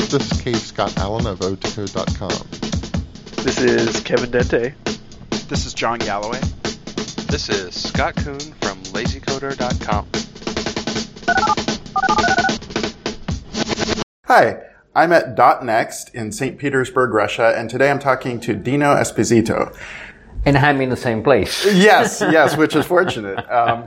This is Cave Scott Allen of Otaco.com. This is Kevin Dente. This is John Galloway. This is Scott Kuhn from LazyCoder.com. Hi, I'm at .next in St. Petersburg, Russia, and today I'm talking to Dino Esposito. And I'm in the same place. Yes, which is fortunate.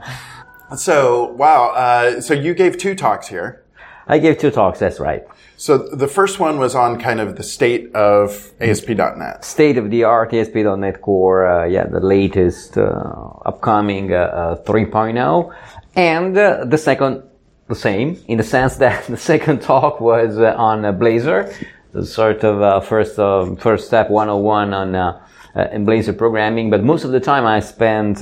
So you gave 2 talks here. I gave 2 talks, that's right. So the first one was on kind of the state of ASP.NET. State-of-the-art ASP.NET Core, the latest upcoming 3.0. And the second, the same, in the sense that the second talk was on Blazor, the sort of first step 101 on in Blazor programming. But most of the time I spent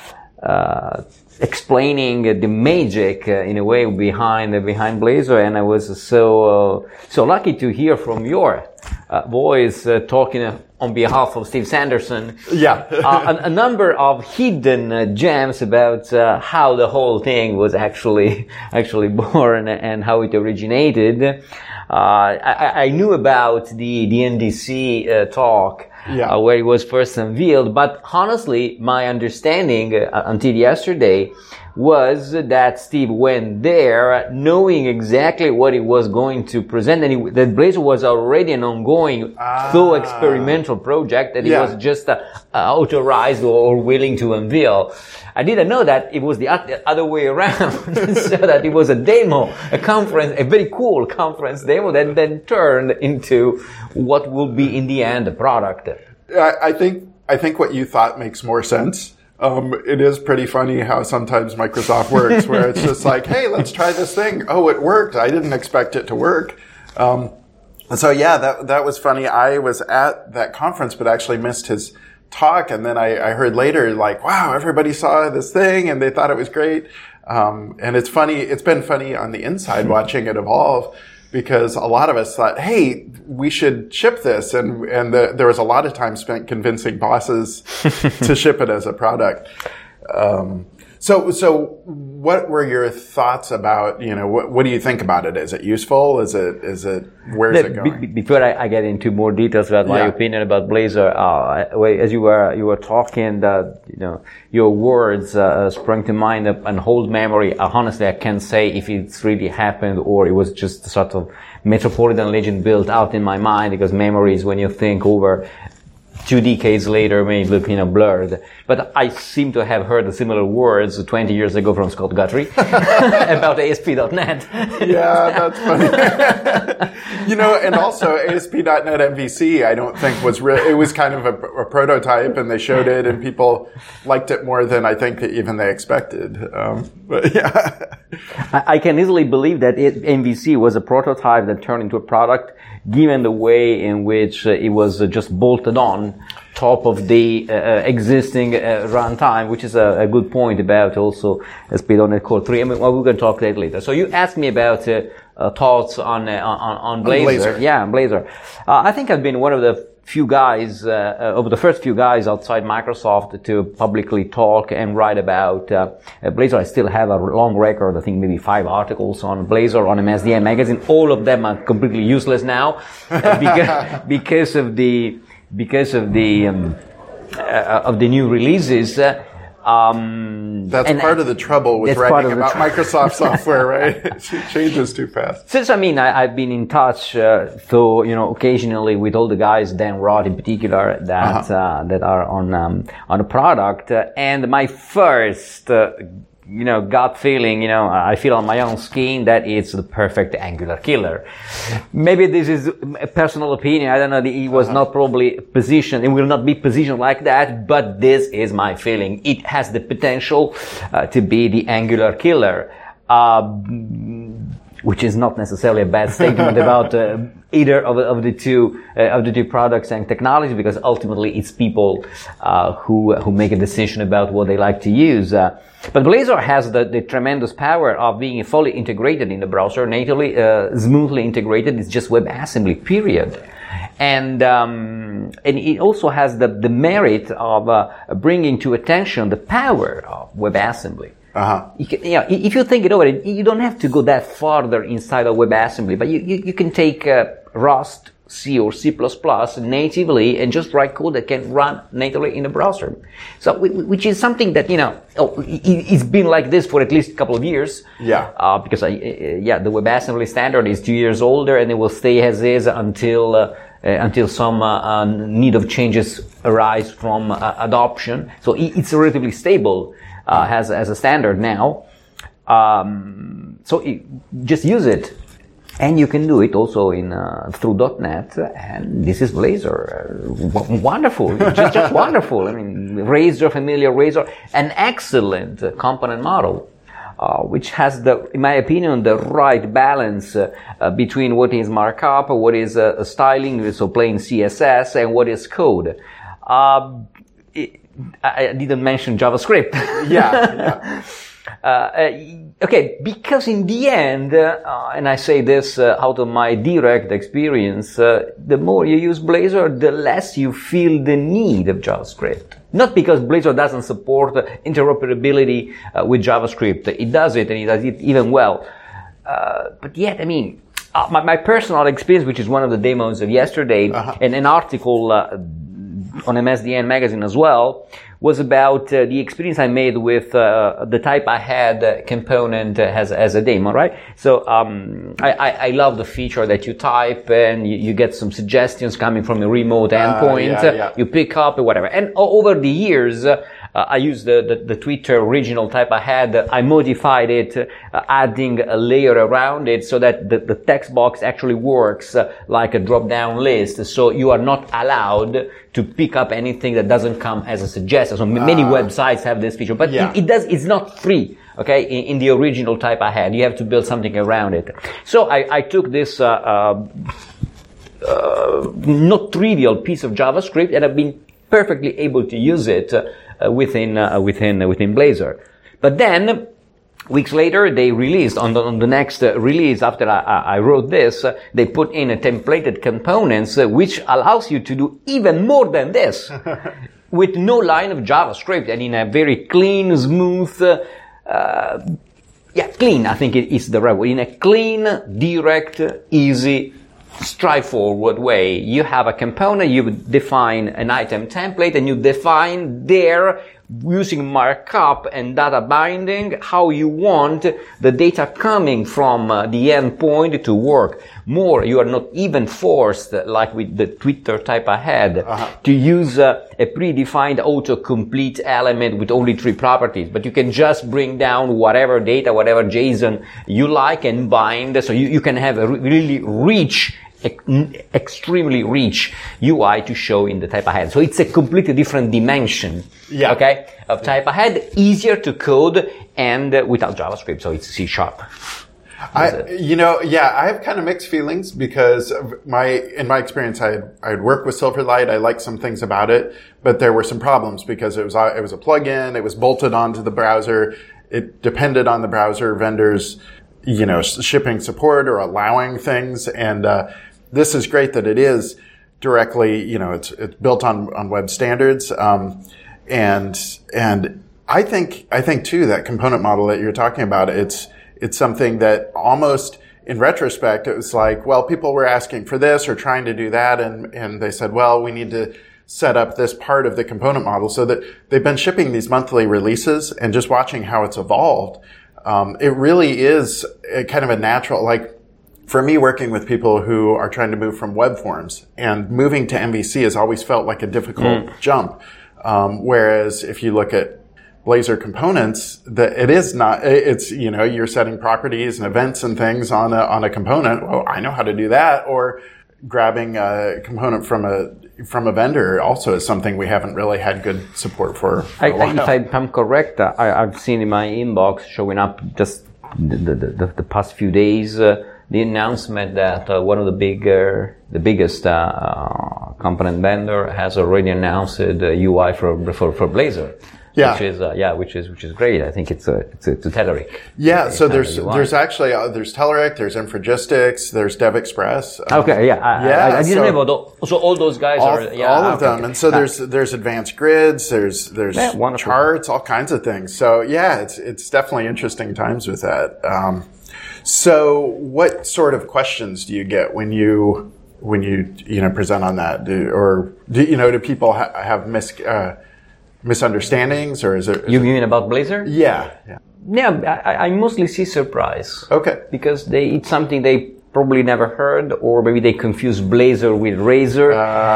explaining the magic in a way behind Blazor, and I was so lucky to hear from your voice talking on behalf of Steve Sanderson. Yeah, a number of hidden gems about how the whole thing was actually born and how it originated. I knew about the NDC talk. Yeah. Where it was first unveiled. But honestly, my understanding until yesterday was that Steve went there knowing exactly what he was going to present, and that Blazor was already an ongoing, though experimental project that he was just authorized or willing to unveil. I didn't know that it was the other way around, so that it was a demo, a conference, a very cool conference demo that then turned into what will be in the end a product. I think what you thought makes more sense. It is pretty funny how sometimes Microsoft works, where it's just like, hey, let's try this thing. Oh, it worked. I didn't expect it to work. So yeah, that was funny. I was at that conference, but actually missed his talk. And then I heard later, like, wow, everybody saw this thing and they thought it was great. And it's funny. It's been funny on the inside watching it evolve, because a lot of us thought, hey, we should ship this. And there was a lot of time spent convincing bosses to ship it as a product. So what were your thoughts about, what do you think about it? Is it useful? Is it, where's it going? Before I get into more details about my opinion about Blazor, as you were talking, your words sprang to mind and hold memory. Honestly, I can't say if it's really happened or it was just a sort of metropolitan legend built out in my mind, because memory is when you think over 2 decades later, maybe blurred. But I seem to have heard the similar words 20 years ago from Scott Guthrie about ASP.NET. Yeah, that's funny. And also ASP.NET MVC, I don't think was it was kind of a prototype, and they showed it, and people liked it more than I think even they expected. But yeah. I can easily believe that MVC was a prototype that turned into a product, given the way in which it was just bolted on top of the existing runtime, which is a good point about also ASP.NET Core 3. We're going to talk that later. So you asked me about thoughts on Blazor. Yeah, Blazor. I think I've been one of the few guys, of the first few guys outside Microsoft to publicly talk and write about Blazor. I still have a long record, I think maybe 5 articles on Blazor on MSDN magazine. All of them are completely useless now because of the new releases. That's part of the trouble with writing about Microsoft software, right? It changes too fast. Since, I've been in touch, occasionally with all the guys, Dan Roth in particular, that are on the product. And my first, gut feeling, I feel on my own skin that it's the perfect Angular killer. Maybe this is a personal opinion. I don't know. It was not probably positioned. It will not be positioned like that, but this is my feeling. It has the potential to be the Angular killer. Which is not necessarily a bad statement about either of the two products and technologies, because ultimately it's people who make a decision about what they like to use. But Blazor has the tremendous power of being fully integrated in the browser, natively, smoothly integrated. It's just WebAssembly, period. And it also has the merit of bringing to attention the power of WebAssembly. If you think it over, you don't have to go that farther inside of WebAssembly, but you can take Rust, C or C++ natively and just write code that can run natively in the browser. So, which is something that, it's been like this for at least a couple of years. Yeah. Because the WebAssembly standard is 2 years older and it will stay as is until some need of changes arise from adoption. So it's relatively stable as a standard now. Just use it. And you can do it also through .NET, and this is Blazor. Wonderful, just wonderful. I mean, Razor, familiar Razor, an excellent component model, which has in my opinion, the right balance between what is markup, what is styling, so plain CSS, and what is code. I didn't mention JavaScript. Yeah. Okay, because in the end, and I say this out of my direct experience, the more you use Blazor, the less you feel the need of JavaScript. Not because Blazor doesn't support interoperability with JavaScript. It does it, and it does it even well. But yet, I mean, my personal experience, which is one of the demos of yesterday, and an article on MSDN magazine as well, was about the experience I made with the type I had component as a demo, right? So I love the feature that you type and you get some suggestions coming from a remote endpoint. You pick up whatever. And over the years, I used the Twitter original type I had. I modified it, adding a layer around it so that the text box actually works like a drop-down list. So you are not allowed to pick up anything that doesn't come as a suggestion. So many websites have this feature, but it's not free. Okay, in the original type I had, you have to build something around it. So I took this not trivial piece of JavaScript, and I've been perfectly able to use it within Blazor. But then, weeks later, they released on the next release after I wrote this. They put in a templated components which allows you to do even more than this, with no line of JavaScript and in a very clean, smooth. Clean. I think it is the right way. In a clean, direct, easy, straightforward way. You have a component, you define an item template, and you define there, using markup and data binding, how you want the data coming from the endpoint to work. More, you are not even forced, like with the Twitter type I had, to use a predefined autocomplete element with only 3 properties. But you can just bring down whatever data, whatever JSON you like and bind. So you can have a really rich, extremely rich UI to show in the type ahead. So it's a completely different dimension, of type ahead, easier to code and without JavaScript. So it's C#. I have kind of mixed feelings because in my experience, I had worked with Silverlight. I liked some things about it, but there were some problems because it was a plugin. It was bolted onto the browser. It depended on the browser vendors, shipping support or allowing things. And this is great that it is directly, it's built on web standards. And I think too, that component model that you're talking about, it's something that almost in retrospect, it was like, well, people were asking for this or trying to do that. And they said, well, we need to set up this part of the component model, so that they've been shipping these monthly releases and just watching how it's evolved. It really is kind of a natural, like, for me, working with people who are trying to move from web forms, and moving to MVC has always felt like a difficult jump. Whereas if you look at Blazor components, it is not, it's, you're setting properties and events and things on a component. Well, I know how to do that. Or grabbing a component from a vendor also is something we haven't really had good support for a while. If I'm correct, I've seen in my inbox showing up just the past few days, the announcement that one of the biggest component vendor has already announced the UI for Blazor. Which is great. I think it's Telerik. Yeah, so there's actually there's Telerik, there's Infragistics, there's DevExpress. I didn't know. So all those guys all of them, and so there's advanced grids, there's charts, all kinds of things. So it's definitely interesting times with that. So what sort of questions do you get when you when you present on that? Do people have misunderstandings, or is it? You mean about Blazor? Yeah. Yeah, I mostly see surprise. Okay. Because it's something they probably never heard, or maybe they confuse Blazor with Razor.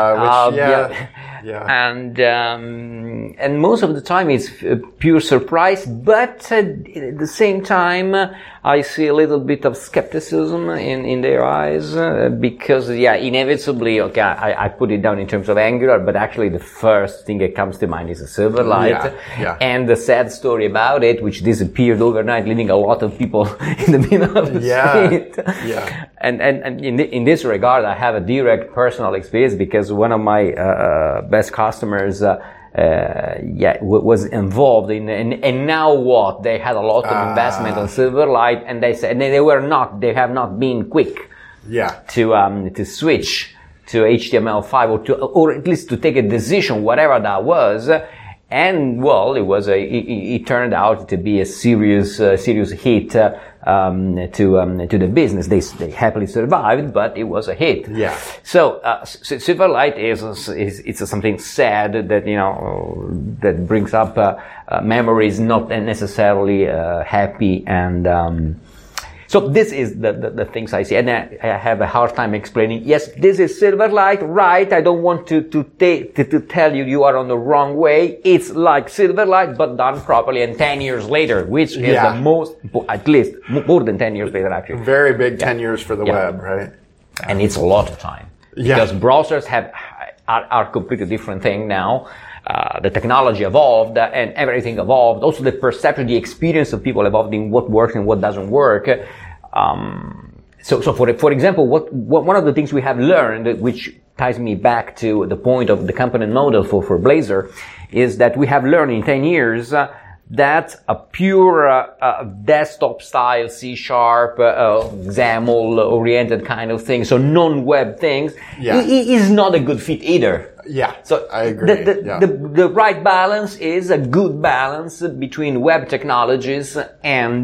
And most of the time it's pure surprise, but at the same time I see a little bit of skepticism in their eyes, because inevitably, okay, I put it down in terms of Angular, but actually the first thing that comes to mind is a Silverlight, and the sad story about it, which disappeared overnight, leaving a lot of people in the middle of the street. Yeah. And in this regard, I have a direct personal experience, because one of my best customers was involved in, and now what? They had a lot of investment on Silverlight, and they said they have not been quick to switch to HTML5 or at least to take a decision, whatever that was. And well, it turned out to be a serious hit to the business. They happily survived, but it was a hit. Yeah. So Silverlight is something sad that that brings up memories, not necessarily happy. And so this is the things I see, and I have a hard time explaining. Yes, this is Silverlight, right? I don't want to tell you are on the wrong way. It's like Silverlight, but done properly, and 10 years later, which is the most, at least more than 10 years later, actually. Very big 10 years for the web, right? And it's a lot of time, because browsers are a completely different thing now. The technology evolved and everything evolved. Also, the perception, the experience of people evolved in what works and what doesn't work. So for example, one of the things we have learned, which ties me back to the point of the component model for Blazor, is that we have learned in 10 years that a pure desktop style C#, XAML oriented kind of thing, so non-web things, is not a good fit either. Yeah, so I agree. The right balance is a good balance between web technologies and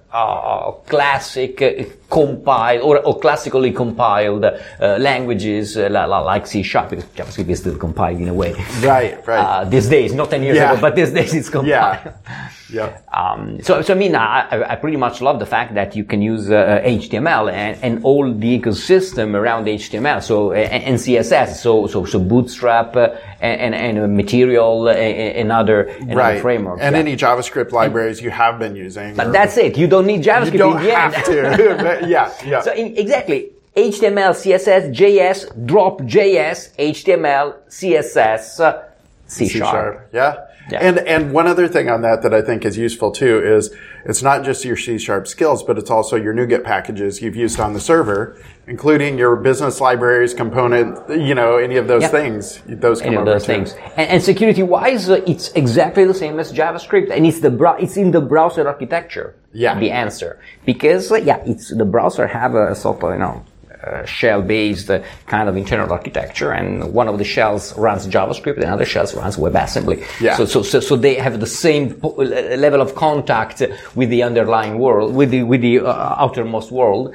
classic compiled or classically compiled languages like C#, because JavaScript is still compiled in a way. Right. These days, not 10 years ago, but these days it's compiled. Yeah. So I mean, I pretty much love the fact that you can use HTML and all the ecosystem around HTML. So and CSS. So Bootstrap and Material and other frameworks. And any JavaScript libraries you have been using. But that's it. You don't need JavaScript. You don't have to. Yeah. So exactly. HTML, CSS, JS, drop JS, HTML, CSS, C#. Yeah. And one other thing on that I think is useful too is it's not just your C# skills, but it's also your NuGet packages you've used on the server, including your business libraries, component, any of those things. Those come over too. And security-wise, it's exactly the same as JavaScript, and it's in the browser architecture. Yeah. The answer, because the browser have a sort of shell-based kind of internal architecture, and one of the shells runs JavaScript, and another shells runs WebAssembly. Yeah. So they have the same level of contact with the underlying world, with the outermost world.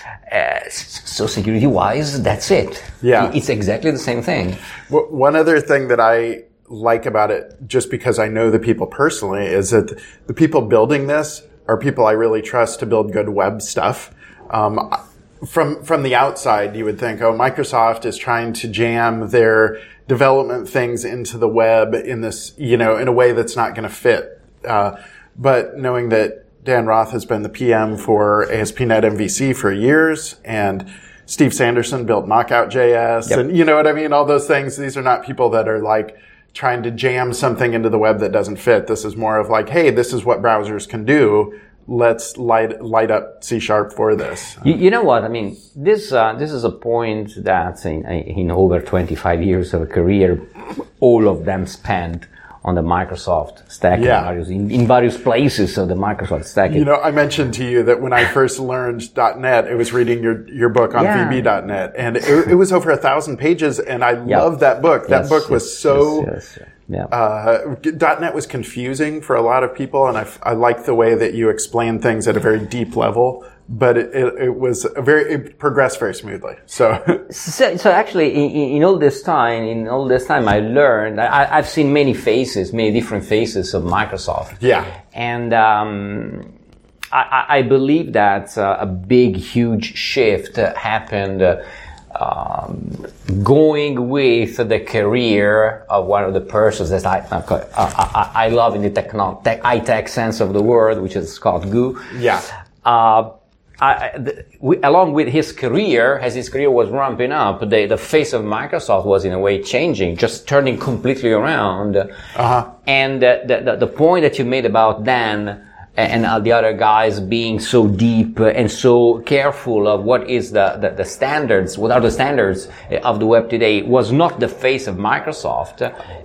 So security-wise, that's it. Yeah. It's exactly the same thing. Well, one other thing that I like about it, just because I know the people personally, is that the people building this are people I really trust to build good web stuff. From the outside, you would think, Microsoft is trying to jam their development things into the web in this, in a way that's not going to fit. But knowing that Dan Roth has been the PM for ASP.NET MVC for years, and Steve Sanderson built Knockout.js, and you know what I mean? All those things. These are not people that are like trying to jam something into the web that doesn't fit. This is more of like, hey, this is what browsers can do. Let's light up C# for this. You know what? I mean, this is a point that in over 25 years of a career, all of them spent on the Microsoft stack in various places of the Microsoft stack. I mentioned to you that when I first learned .NET, it was reading your book on VB.NET, and it was over 1,000 pages, and I loved that book. That book was so... .NET was confusing for a lot of people, and I like the way that you explain things at a very deep level. but it progressed very smoothly. So actually, in all this time, I learned. I've seen many different faces of Microsoft. Yeah, and I believe that a big, huge shift happened. Going with the career of one of the persons that I love in the high-tech sense of the word, which is Scott Gu. Yeah. Along with his career, as his career was ramping up, the face of Microsoft was in a way changing, just turning completely around. And the point that you made about Dan and the other guys being so deep and so careful of what is the standards, what are the standards of the web today, was not the face of Microsoft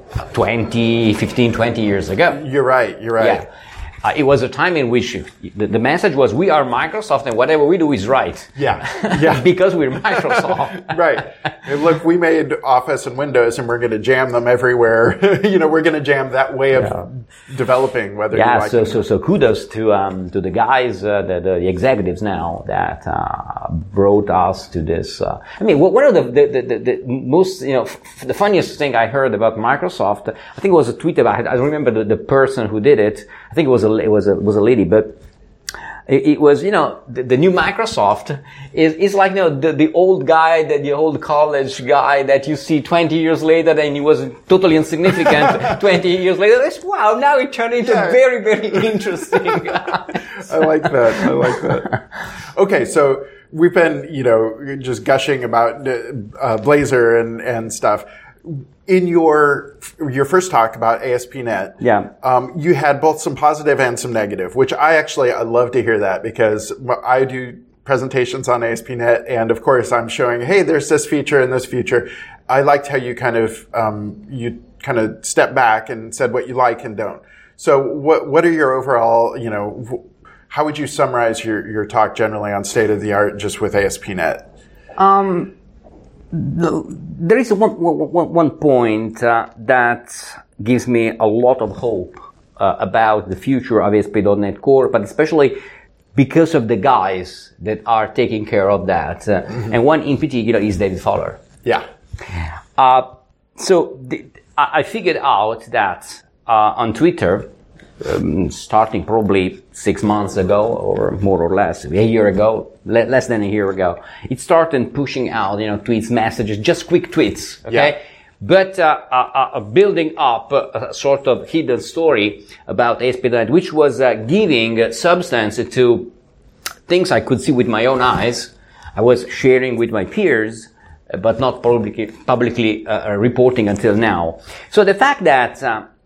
20 years ago. You're right. Yeah. It was a time in which the message was, we are Microsoft and whatever we do is right. Yeah. Because we're Microsoft. Right. And look, we made Office and Windows and we're going to jam them everywhere. We're going to jam that way of developing, whether you like it. So kudos to the guys, the executives now that brought us to this. One of the most, the funniest thing I heard about Microsoft, I think it was a tweet about it. I don't remember the person who did it. I think it was a lady, but it was, the new Microsoft is like, the old guy, the old college guy that you see 20 years later and he was totally insignificant 20 years later. Wow, now it turned into very, very interesting. I like that. Okay, so we've been, just gushing about Blazor and stuff. In your first talk about ASP.NET, you had both some positive and some negative, which I love to hear that because I do presentations on ASP.NET and of course I'm showing, hey, there's this feature and this feature. I liked how you kind of stepped back and said what you like and don't. So what are your overall, how would you summarize your talk generally on state of the art just with ASP.NET? There is one point that gives me a lot of hope about the future of ASP.NET Core, but especially because of the guys that are taking care of that. And one in particular is David Fowler. Yeah. I figured out that on Twitter, starting probably 6 months ago or more or less, a year ago, less than a year ago, it started pushing out, tweets, messages, just quick tweets, okay? Yeah. But building up a sort of hidden story about ASP.NET, which was giving substance to things I could see with my own eyes. I was sharing with my peers, but not publicly reporting until now. So the fact that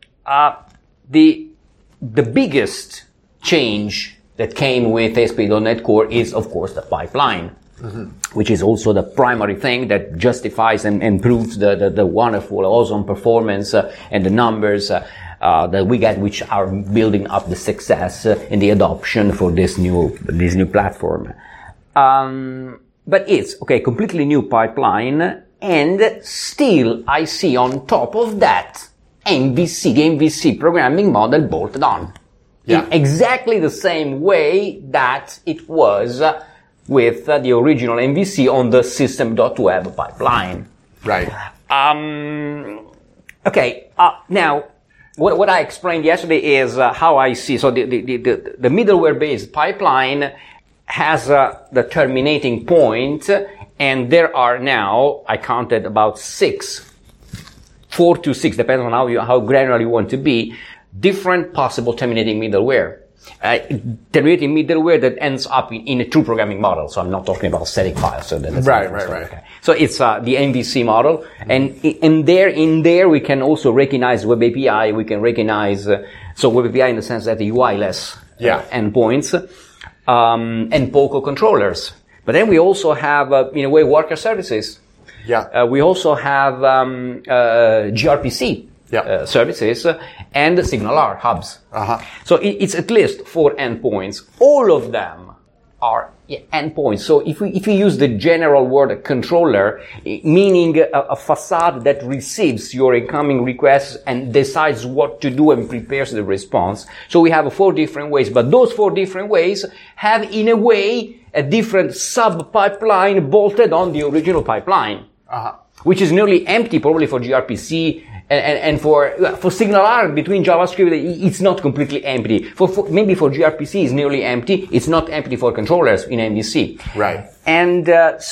the biggest change that came with ASP.NET Core is, of course, the pipeline, which is also the primary thing that justifies and proves the wonderful, awesome performance and the numbers that we get, which are building up the success in the adoption for this new platform. But it's completely new pipeline, and still I see on top of that the MVC programming model bolted on. Yeah. In exactly the same way that it was with the original MVC on the system.web pipeline. Right. Now, what I explained yesterday is how I see. So the middleware-based pipeline has the terminating point, and there are now, I counted about 4 to 6, depends on how granular you want to be, different possible terminating middleware. Terminating middleware that ends up in a true programming model. So I'm not talking about static files. So that's right. Okay. So it's the MVC model, and in there we can also recognize Web API. We can recognize Web API in the sense that the UI-less endpoints and POCO controllers. But then we also have worker services. Yeah. We also have gRPC services and SignalR hubs. So it's at least 4 endpoints. All of them are endpoints. So if we use the general word controller, meaning a facade that receives your incoming requests and decides what to do and prepares the response. So we have 4 different ways, but those 4 different ways have in a way a different sub-pipeline bolted on the original pipeline, which is nearly empty probably for gRPC and for SignalR between JavaScript, it's not completely empty. Maybe for gRPC it's nearly empty. It's not empty for controllers in MVC. Right. And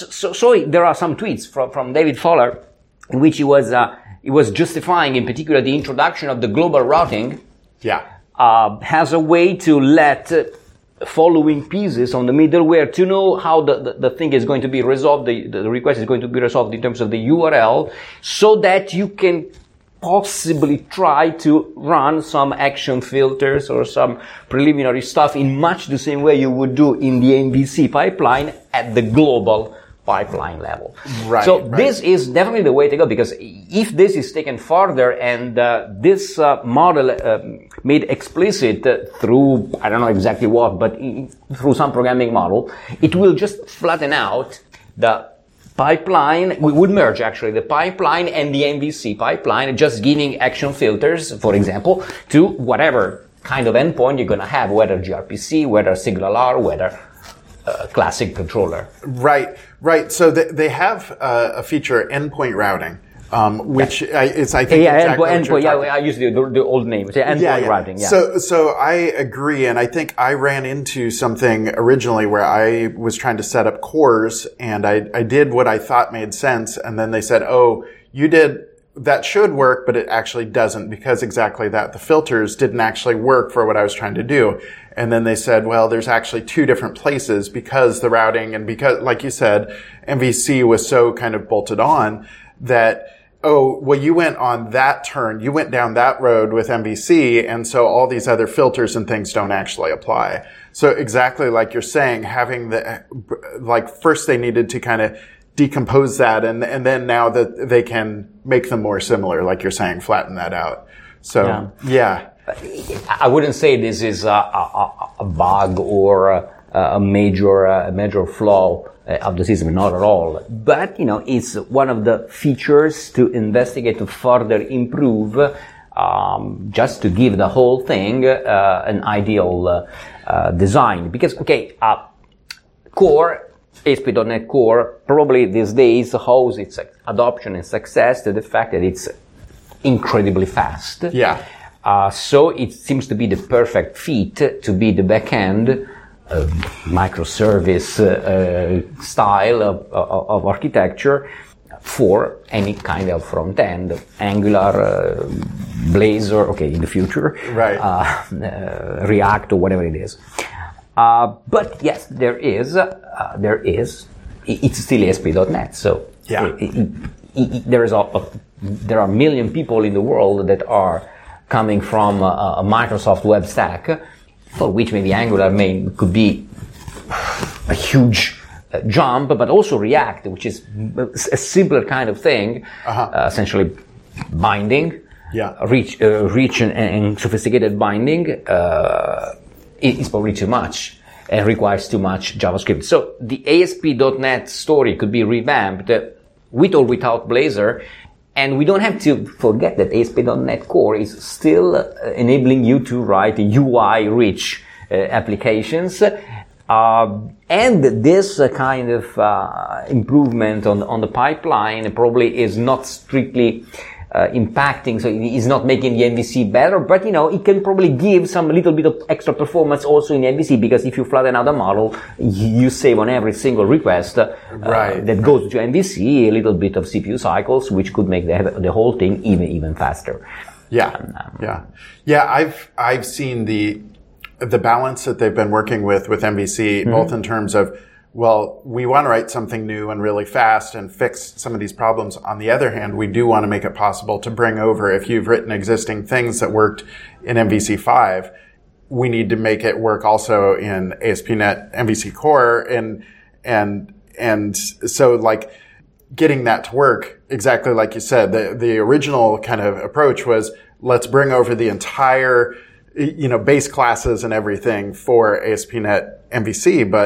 so there are some tweets from David Fowler in which he was justifying in particular the introduction of the global routing. Yeah. Has a way to let following pieces on the middleware to know how the thing is going to be resolved, the request is going to be resolved in terms of the URL, so that you can possibly try to run some action filters or some preliminary stuff in much the same way you would do in the MVC pipeline at the global pipeline level. Right. So this is definitely the way to go, because if this is taken further and this model made explicit through, I don't know exactly what, but through some programming model, it will just flatten out the pipeline. We would merge actually the pipeline and the MVC pipeline, just giving action filters, for example, to whatever kind of endpoint you're going to have, whether gRPC, whether SignalR, whether classic controller. Right. So they have a feature, endpoint routing, which is, I think, exactly endpoint. Yeah, I use the old name. Endpoint routing. Yeah. So I agree, and I think I ran into something originally where I was trying to set up cores, and I did what I thought made sense, and then they said, "Oh, you did." That should work, but it actually doesn't, because exactly that. The filters didn't actually work for what I was trying to do. And then they said, well, there's actually 2 different places because the routing and because, like you said, MVC was so kind of bolted on that, oh, well, you went on that turn, you went down that road with MVC, and so all these other filters and things don't actually apply. So exactly like you're saying, having first they needed to kind of decompose that, and then now that they can make them more similar, like you're saying, flatten that out. So, yeah. I wouldn't say this is a bug or a major flaw of the system, not at all. But, it's one of the features to investigate, to further improve, just to give the whole thing an ideal design. Because, core, ASP.NET Core probably these days owes its adoption and success to the fact that it's incredibly fast. Yeah. So it seems to be the perfect fit to be the backend microservice style of architecture for any kind of front end, Angular, Blazor, in the future, right? React or whatever it is. But yes, there is. It's still ASP.NET. So yeah. There are a million people in the world that are coming from a Microsoft web stack, for which maybe Angular could be a huge jump, but also React, which is a simpler kind of thing, essentially binding, rich and sophisticated binding. Is probably too much and requires too much JavaScript. So the ASP.NET story could be revamped with or without Blazor, and we don't have to forget that ASP.NET Core is still enabling you to write UI-rich applications. And this kind of improvement on the pipeline probably is not strictly impacting, so it's not making the MVC better, but it can probably give some little bit of extra performance also in MVC, because if you flatten out the model, you save on every single request that goes to MVC a little bit of CPU cycles, which could make the whole thing even faster. I've seen the balance that they've been working with MVC, both in terms of, well, we want to write something new and really fast and fix some of these problems. On the other hand, we do want to make it possible to bring over, if you've written existing things that worked in MVC5, we need to make it work also in ASP.NET MVC Core. And so like getting that to work, exactly like you said, the original kind of approach was, let's bring over the entire, base classes and everything for ASP.NET MVC, but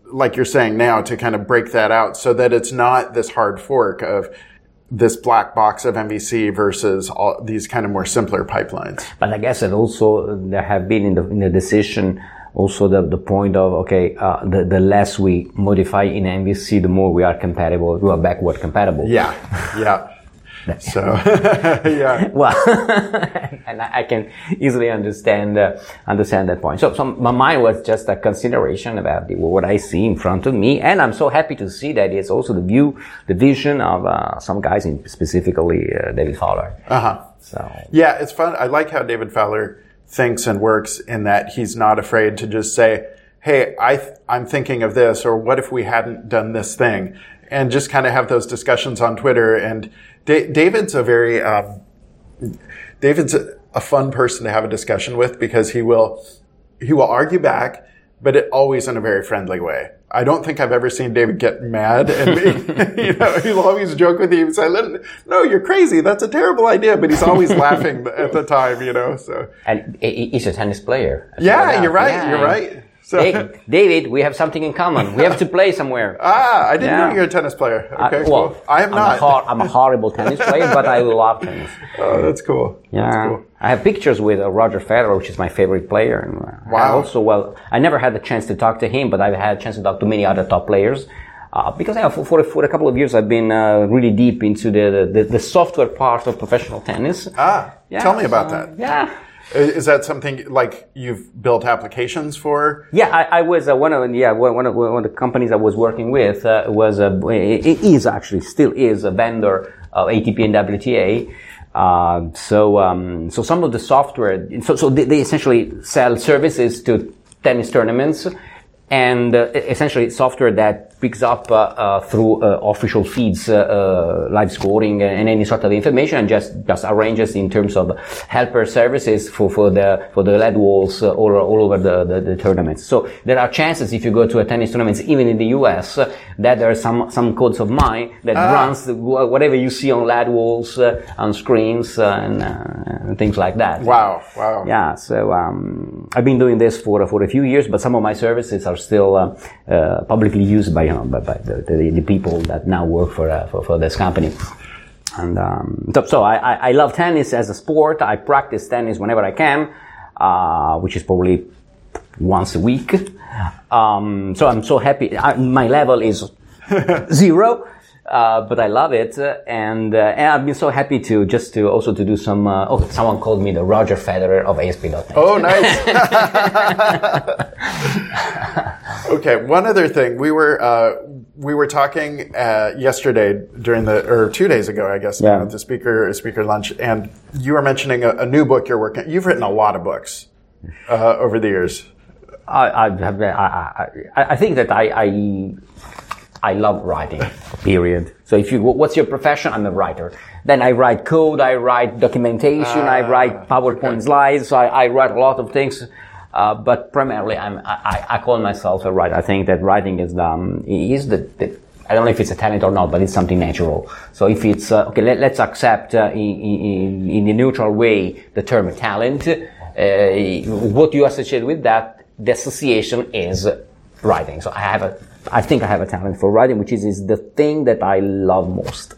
like you're saying now, to kind of break that out so that it's not this hard fork of this black box of MVC versus all these kind of more simpler pipelines. But I guess that also there have been in the decision also the point of, okay, the less we modify in MVC, the more we are compatible, we are backward compatible. Yeah, yeah. So, yeah. Well, and I can easily understand that point. So my mind was just a consideration about what I see in front of me, and I'm so happy to see that it's also the vision of some guys, specifically David Fowler. So yeah, it's fun. I like how David Fowler thinks and works in that he's not afraid to just say, "Hey, I'm thinking of this," or "What if we hadn't done this thing?" And just kind of have those discussions on Twitter. And David's a very, David's a fun person to have a discussion with because he will argue back, but always in a very friendly way. I don't think I've ever seen David get mad and he'll always joke with you and say, "No, you're crazy. That's a terrible idea." But he's always laughing at the time, so. And he's a tennis player. Yeah, you're right. Yeah. You're right. So, David, we have something in common. We have to play somewhere. I didn't know you're a tennis player. Okay, cool. I am not. I'm a horrible tennis player, but I love tennis. Oh, that's cool. Yeah. That's cool. I have pictures with Roger Federer, which is my favorite player. And wow. I never had the chance to talk to him, but I've had a chance to talk to many other top players. Because for a couple of years I've been really deep into the software part of professional tennis. Tell me about that. Yeah. Is that something like you've built applications for? Yeah, I was one of the companies I was working with still is a vendor of ATP and WTA. So some of the software, so they essentially sell services to tennis tournaments, and essentially software that picks up through official feeds, live scoring and any sort of information, and just arranges in terms of helper services for the LED walls all over the tournaments. So there are chances if you go to a tennis tournament, even in the US, that there are some codes of mine that runs whatever you see on LED walls, on screens, and things like that. Wow. Yeah. So I've been doing this for a few years, but some of my services are still publicly used by the people that now work for this company. And so I love tennis as a sport. I practice tennis whenever I can, which is probably once a week. So I'm so happy. My level is 0. But I love it, and I've been so happy to do some. Someone called me the Roger Federer of ASP.NET. Oh, nice. Okay, one other thing. We were talking yesterday or 2 days ago, I guess, at the speaker lunch, and you were mentioning a new book you're working. You've written a lot of books over the years. I think that I love writing, period. So what's your profession? I'm a writer. Then I write code, I write documentation, I write PowerPoint slides, so I write a lot of things. But primarily I call myself a writer. I think that writing is I don't know if it's a talent or not, but it's something natural. So if it's, let's accept, in a neutral way, the term talent, what you associate with that, the association is writing. So I think I have a talent for writing, which is the thing that I love most.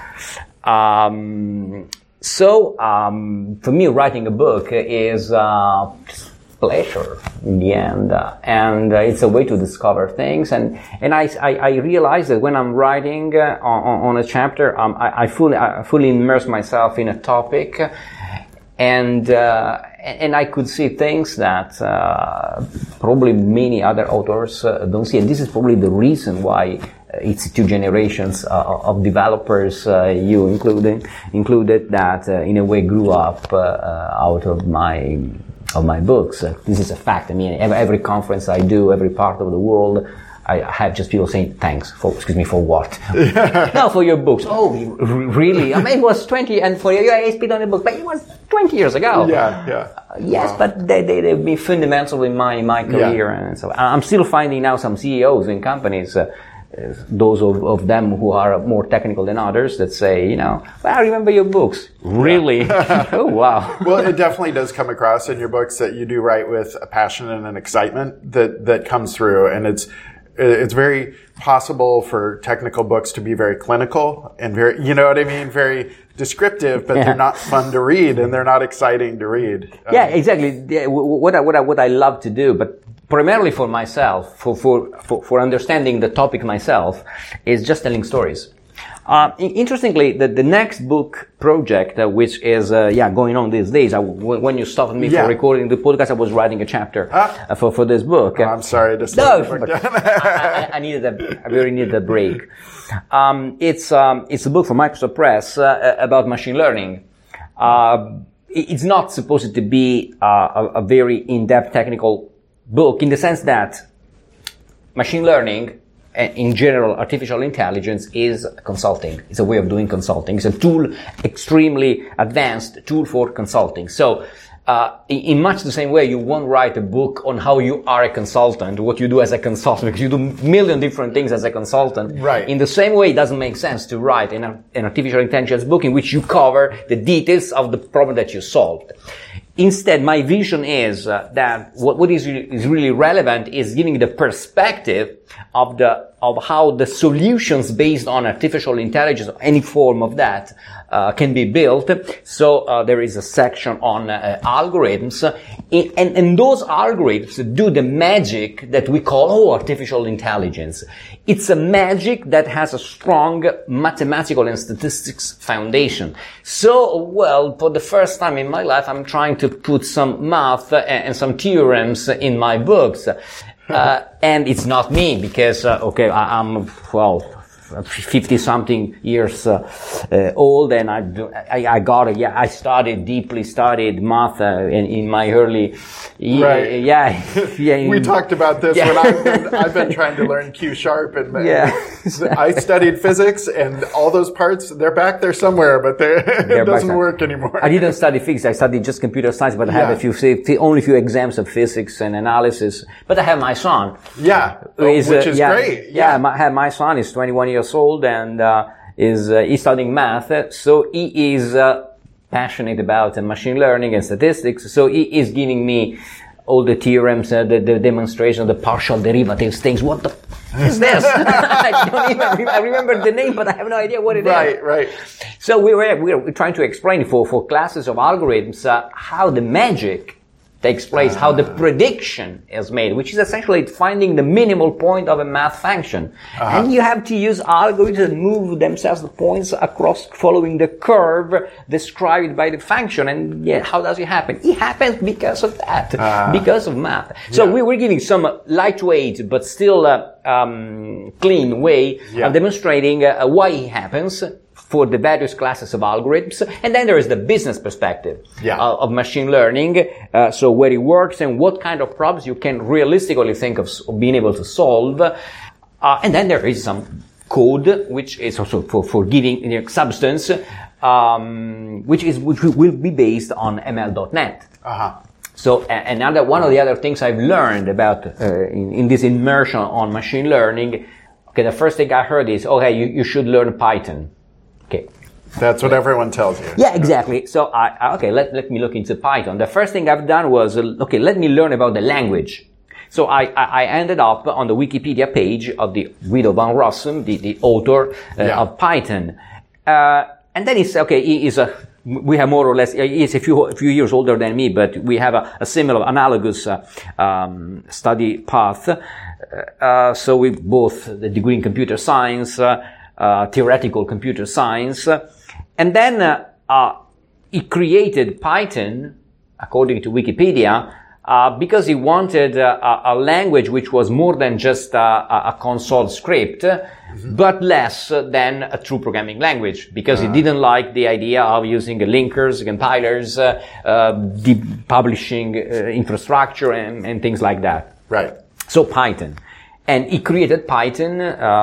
For me, writing a book is pleasure in the end, and it's a way to discover things. And I realize that when I'm writing on a chapter, I fully immerse myself in a topic, and I could see things that probably many other authors don't see. And this is probably the reason why it's 2 generations of developers, you included, that in a way grew up out of my books. This is a fact. I mean, every conference I do, every part of the world, I have just people saying, thanks for what? No, for your books. Oh, really? I mean, it was 20, and for your ASP.NET book, but it was 20 years ago. Yeah. Yes, wow. But they've been fundamental in my career. Yeah. And so I'm still finding now some CEOs in companies, those of them who are more technical than others, that say, well, I remember your books. Really? Yeah. Oh, wow. Well, it definitely does come across in your books that you do write with a passion and an excitement that comes through. And It's very possible for technical books to be very clinical and very, you know what I mean, very descriptive, but they're not fun to read and they're not exciting to read. Yeah, exactly. Yeah, what I love to do, but primarily for myself, for understanding the topic myself, is just telling stories. Interestingly, the next book project, which is going on these days, when you stopped me for recording the podcast, I was writing a chapter for this book. I'm sorry to slow the book down. I really needed a break. It's a book from Microsoft Press about machine learning. It's not supposed to be a very in-depth technical book in the sense that machine learning, in general, artificial intelligence is consulting. It's a way of doing consulting. It's a tool, extremely advanced tool for consulting. So, in much the same way, you won't write a book on how you are a consultant, what you do as a consultant, because you do a million different things as a consultant. Right. In the same way, it doesn't make sense to write an artificial intelligence book in which you cover the details of the problem that you solved. Instead, my vision is that what is really relevant is giving the perspective of how the solutions based on artificial intelligence, any form of that, can be built. So there is a section on algorithms, and those algorithms do the magic that we call artificial intelligence. It's a magic that has a strong mathematical and statistics foundation. So, well, for the first time in my life, I'm trying to put some math and some theorems in my books. And it's not me because, I'm 50-something years old, and I deeply studied math in my early years. Right. We talked about this when I've been trying to learn Q sharp, and I studied physics, and all those parts, they're back there somewhere, but it doesn't work anymore. I didn't study physics. I studied just computer science, but I had only a few exams of physics and analysis. But I have my son. Yeah, which is great. Yeah, I have my son. He's 21 years old and he's studying math. So he is passionate about machine learning and statistics. So he is giving me all the theorems, the demonstration, the partial derivatives things. What the is this? I remember the name, but I have no idea what it is. Right. So we're trying to explain for classes of algorithms how the magic takes place, how the prediction is made, which is essentially finding the minimal point of a math function. And you have to use algorithms that move themselves, the points across, following the curve described by the function. And how does it happen? It happens because of that, because of math. So we were giving some lightweight but still clean way of demonstrating why it happens for the various classes of algorithms. And then there is the business perspective of machine learning, so where it works and what kind of problems you can realistically think of being able to solve. And then there is some code, which is also for giving substance, which will be based on ML.NET. So another one of the other things I've learned about in this immersion on machine learning, the first thing I heard is, you should learn Python. Okay. That's what everyone tells you. Yeah, exactly. So let me look into Python. The first thing I've done was, let me learn about the language. So I ended up on the Wikipedia page of the Guido van Rossum, the author of Python. And then we have more or less, he's a few years older than me, but we have a similar analogous study path. So we both the degree in computer science, theoretical computer science. And then he created Python, according to Wikipedia, because he wanted a language which was more than just a console script, but less than a true programming language, because he didn't like the idea of using linkers, compilers, publishing infrastructure and things like that. Right. So Python. And he created Python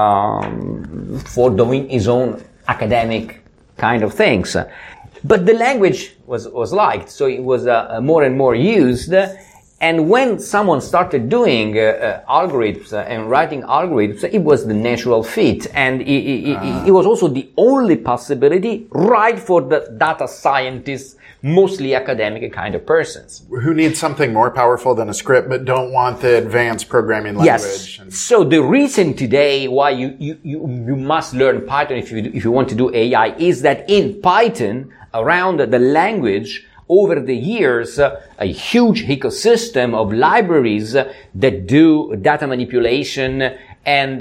for doing his own academic kind of things. But the language was liked, so it was more and more used. And when someone started doing algorithms and writing algorithms, it was the natural fit. And it was also the only possibility right for the data scientists, mostly academic kind of persons. Who need something more powerful than a script but don't want the advanced programming language. Yes. So the reason today why you must learn Python if you want to do AI is that in Python, around the language, over the years, a huge ecosystem of libraries that do data manipulation and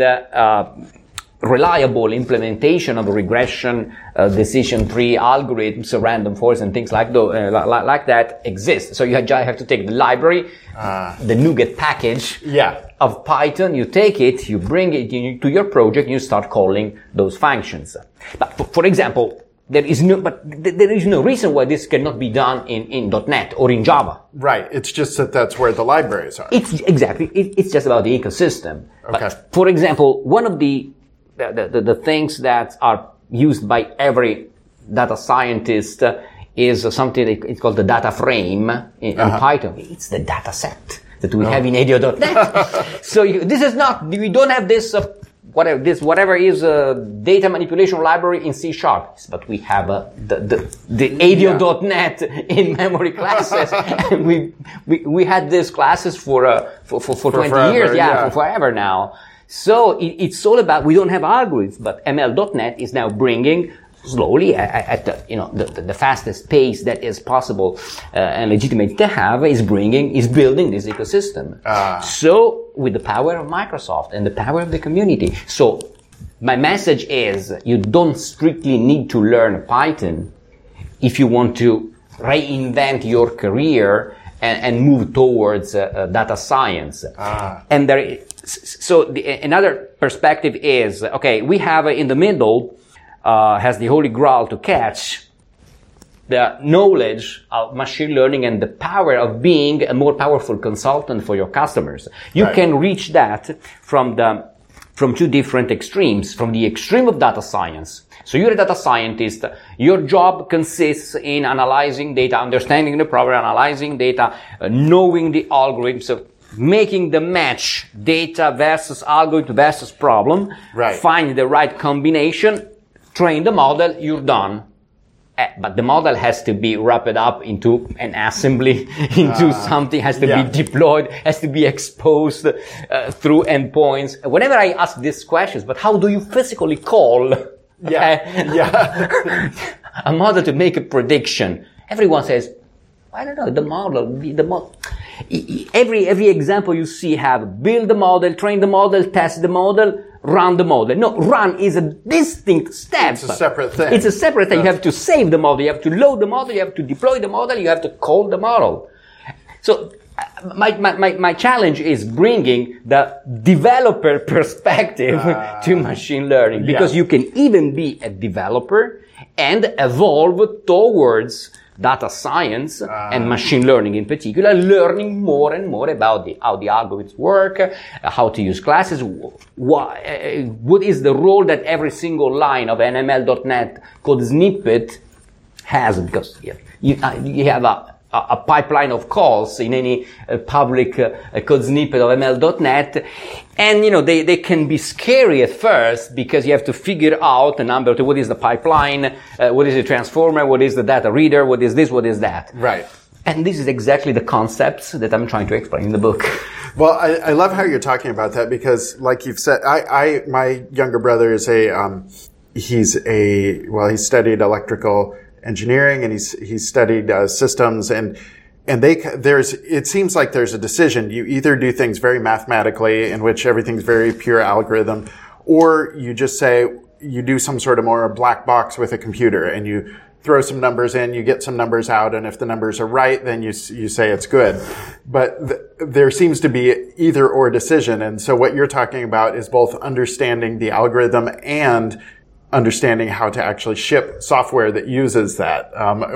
reliable implementation of regression, decision tree algorithms, random forest, and things like that exist. So you have to take the library, the NuGet package of Python, you take it, you bring it to your project, and you start calling those functions. But for example, there is no reason why this cannot be done in .NET or in Java. Right. It's just that that's where the libraries are. It's just about the ecosystem. Okay. But for example, one of the things that are used by every data scientist is something it's called the data frame in Python. It's the data set that we have in ADO.NET. So we don't have this whatever is data manipulation library in C#, but we have the ADO.NET in memory classes, and we had these classes for 20 years, for forever now. So it's all about, we don't have algorithms, but ML.NET is now bringing slowly at the fastest pace that is possible and legitimate to have is building this ecosystem. So with the power of Microsoft and the power of the community. So my message is you don't strictly need to learn Python if you want to reinvent your career and move towards data science. And another perspective is, okay, we have in the middle has the holy grail to catch the knowledge of machine learning and the power of being a more powerful consultant for your customers. You can reach that from two different extremes. From the extreme of data science. So you're a data scientist. Your job consists in analyzing data, understanding the problem, analyzing data, knowing the algorithms, of making the match data versus algorithm versus problem, find the right combination, train the model, you're done. But the model has to be wrapped up into an assembly, into something, has to be deployed, has to be exposed through endpoints. Whenever I ask these questions, but how do you physically call a model to make a prediction? Everyone says, I don't know, the model. Every example you see have build the model, train the model, test the model, run the model. No, run is a distinct step. It's a separate thing. It's a separate thing. You have to save the model, you have to load the model, you have to deploy the model, you have to call the model. So my challenge is bringing the developer perspective to machine learning, because you can even be a developer and evolve towards data science and machine learning in particular, learning more and more about how the algorithms work, how to use classes, what is the role that every single line of an ML.NET code snippet has, because you have a pipeline of calls in any public code snippet of ML.NET. And, they can be scary at first because you have to figure out a number of what is the pipeline, what is the transformer, what is the data reader, what is this, what is that. Right. And this is exactly the concepts that I'm trying to explain in the book. Well, I love how you're talking about that because, like you've said, my younger brother is he studied electrical engineering and he studied systems and it seems like there's a decision. You either do things very mathematically in which everything's very pure algorithm, or you just say you do some sort of more black box with a computer and you throw some numbers in, you get some numbers out, and if the numbers are right, then you say it's good. But there seems to be either or decision. And so what you're talking about is both understanding the algorithm and understanding how to actually ship software that uses that.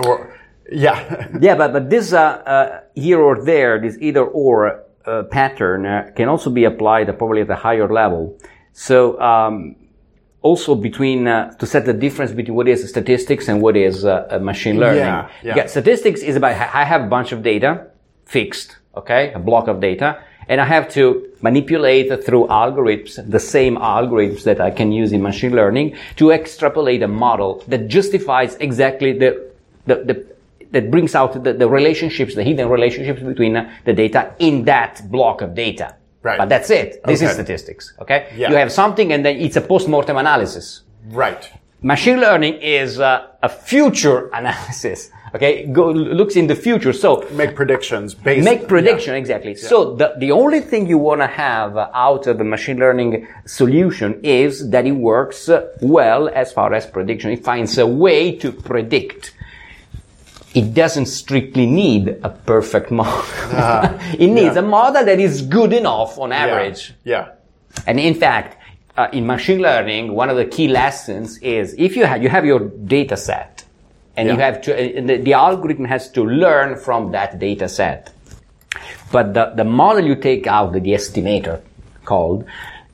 But this here or there, this either or pattern can also be applied probably at a higher level. So also between to set the difference between what is statistics and what is machine learning. Statistics is about I have a bunch of data fixed. okay, a block of data, and I have to manipulate through algorithms, the same algorithms that I can use in machine learning, to extrapolate a model that justifies exactly that brings out the relationships, the hidden relationships between the data in that block of data. Right. But that's it. This is statistics, okay? Yeah. You have something and then it's a post-mortem analysis. Right. Machine learning is a future analysis, okay? Looks in the future, so... Make predictions based... Make prediction, exactly. Yeah. So the only thing you want to have out of a machine learning solution is that it works well as far as prediction. It finds a way to predict. It doesn't strictly need a perfect model. It needs a model that is good enough on average. Yeah. And in fact, in machine learning, one of the key lessons is if you have your data set, and you have to, the algorithm has to learn from that data set. But the model you take out, the estimator called,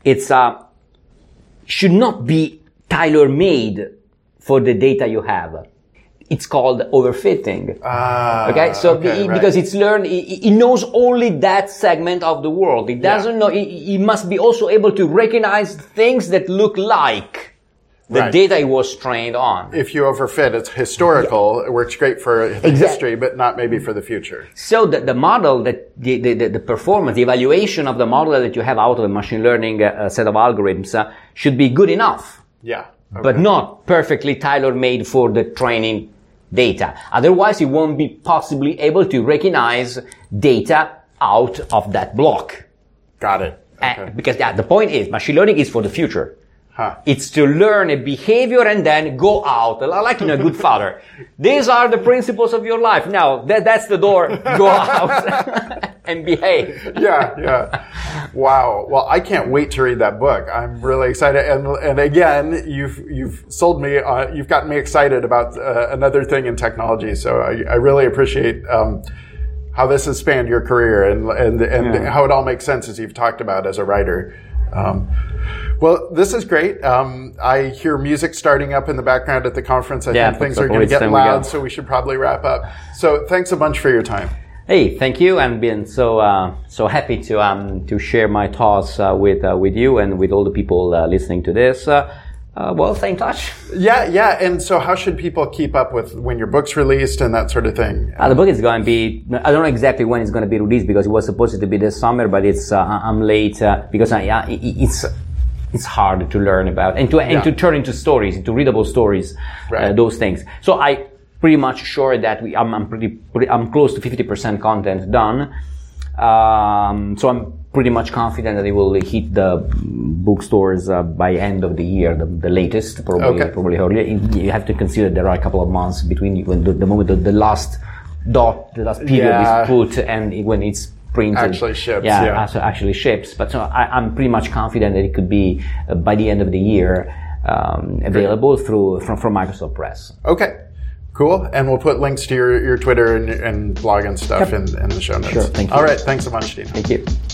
should not be tailor-made for the data you have. It's called overfitting. Okay, so because it's learned, it knows only that segment of the world. It doesn't know. It must be also able to recognize things that look like the data it was trained on. If you overfit, it's historical. It works great for the history, but not maybe for the future. So the model that the performance, the evaluation of the model that you have out of a machine learning set of algorithms should be good enough. Yeah. Okay. But not perfectly tailor-made for the training data. Otherwise, it won't be possibly able to recognize data out of that block. Got it. Okay. Because the point is, machine learning is for the future. It's to learn a behavior and then go out. Like a good father. These are the principles of your life. Now, that's the door. Go out and behave. Yeah. Wow. Well, I can't wait to read that book. I'm really excited. And again, you've sold me, you've gotten me excited about another thing in technology. So I really appreciate, how this has spanned your career and how it all makes sense as you've talked about as a writer. Well, this is great. I hear music starting up in the background at the conference. I think things are going to get loud, so we should probably wrap up. So thanks a bunch for your time. Hey, thank you. I'm being so happy to share my thoughts with you and with all the people listening to this. Well, stay in touch. Yeah. And so how should people keep up with when your book's released and that sort of thing? The book is going to be, I don't know exactly when it's going to be released because it was supposed to be this summer, but I'm late because it's hard to learn about and to turn into stories, into readable stories, those things. So I pretty much sure that I'm close to 50% content done. So I'm pretty much confident that it will hit the bookstores by end of the year, the latest, probably earlier. You have to consider there are a couple of months between when the moment the last period is put and when it's printed. Actually ships. Actually ships. But so I'm pretty much confident that it could be by the end of the year available from Microsoft Press. Okay. Cool. And we'll put links to your Twitter and blog and stuff in the show notes. Sure. Thank you. All right. Thanks so much, Dino. Thank you.